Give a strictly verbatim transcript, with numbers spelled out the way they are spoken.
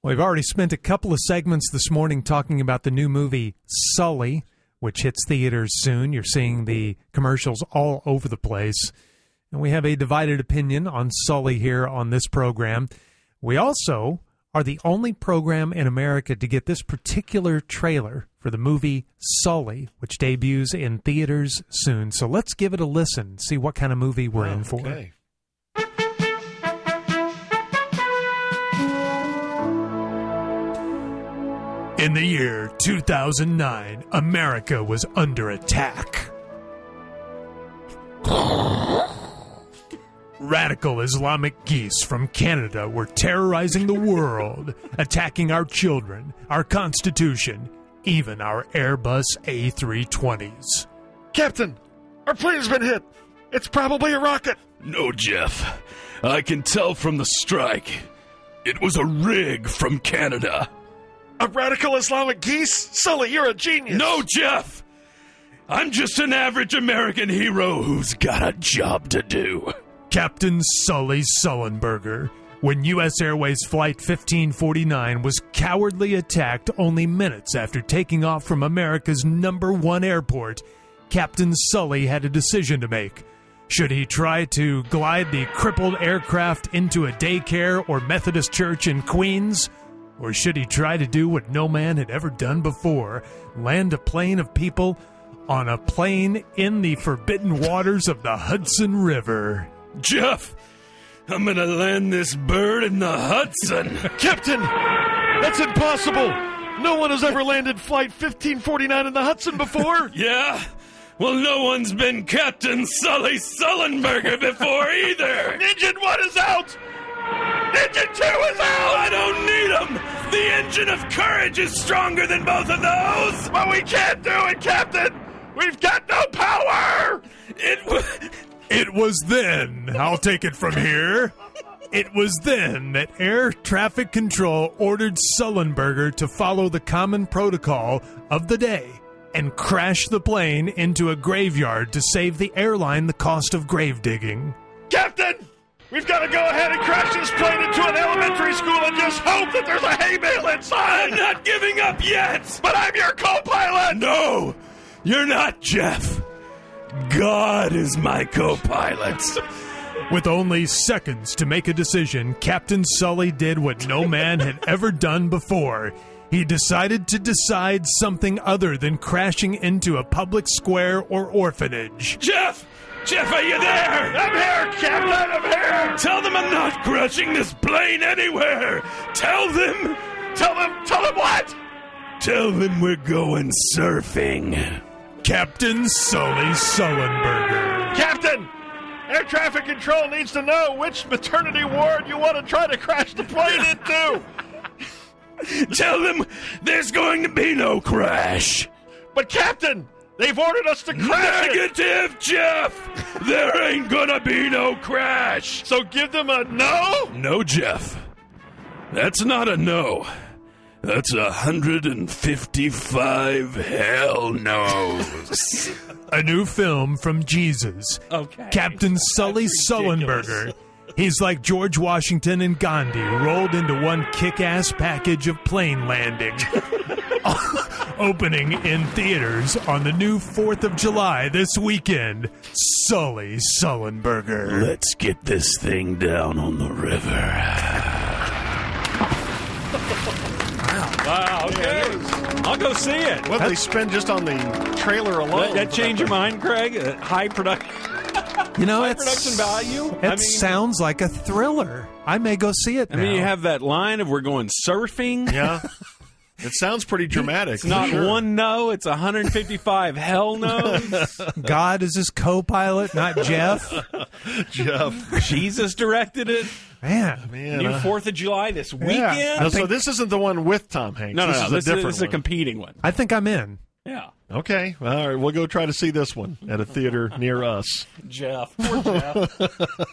We've already spent a couple of segments this morning talking about the new movie Sully, which hits theaters soon. You're seeing the commercials all over the place. And we have a divided opinion on Sully here on this program. We also are the only program in America to get this particular trailer for the movie Sully, which debuts in theaters soon. So let's give it a listen, see what kind of movie we're oh, in for. Okay. In the year two thousand nine, America was under attack. Radical Islamic geese from Canada were terrorizing the world, attacking our children, our Constitution, even our Airbus A three twenties. Captain, our plane's been hit. It's probably a rocket. No, Jeff. I can tell from the strike. It was a rig from Canada. A radical Islamic geese? Sully, you're a genius. No, Jeff! I'm just an average American hero who's got a job to do. Captain Sully Sullenberger, when U S Airways Flight fifteen forty-nine was cowardly attacked only minutes after taking off from America's number one airport, Captain Sully had a decision to make. Should he try to glide the crippled aircraft into a daycare or Methodist church in Queens? Or should he try to do what no man had ever done before, land a plane of people on a plane in the forbidden waters of the Hudson River? Jeff, I'm gonna land this bird in the Hudson. Captain, that's impossible. No one has ever landed Flight fifteen forty-nine in the Hudson before. Yeah? Well, no one's been Captain Sully Sullenberger before either. Engine one is out. Engine two is out! I don't need them! The engine of courage is stronger than both of those! But we can't do it, Captain! We've got no power! It was... It was then, I'll take it from here, it was then that Air Traffic Control ordered Sullenberger to follow the common protocol of the day and crash the plane into a graveyard to save the airline the cost of grave digging. Captain! We've got to go ahead and crash this plane into an elementary school and just hope that there's a hay bale inside! I'm not giving up yet! But I'm your co-pilot! No! You're not, Jeff! God is my co-pilot! With only seconds to make a decision, Captain Sully did what no man had ever done before. He decided to decide something other than crashing into a public square or orphanage. Jeff! Jeff, are you there? I'm here, Captain, I'm here! Tell them I'm not crashing this plane anywhere! Tell them! Tell them, tell them what? Tell them we're going surfing. Captain Sully Sullenberger. Captain! Air Traffic Control needs to know which maternity ward you want to try to crash the plane into! Tell them there's going to be no crash! But, Captain! They've ordered us to crash Negative, it. Jeff! There ain't gonna be no crash! So give them a no? No, Jeff. That's not a no. That's a one hundred fifty-five hell no's. A new film from Jesus. Okay. Captain Sully Sullenberger. He's like George Washington and Gandhi rolled into one kick-ass package of plane landing. Opening in theaters on the new fourth of July this weekend. Sully Sullenberger. Let's get this thing down on the river. Wow, okay. I'll go see it. What did they spend just on the trailer alone? That, that change your mind, Craig? Uh, high production. You know, High it's, production value. It I mean, sounds like a thriller. I may go see it I now. mean, you have that line of we're going surfing. Yeah. It sounds pretty dramatic. It's not sure. one no, it's one hundred fifty-five hell no's. God is his co-pilot, not Jeff. Jeff. Jesus directed it. Man. Man, New uh, fourth of July this weekend. no, so this isn't the one with Tom Hanks. No, no, this no. is This, a different is, this is a one. competing one. I think I'm in. Yeah. Okay. All right. We'll go try to see this one at a theater near us. Jeff. Poor Jeff.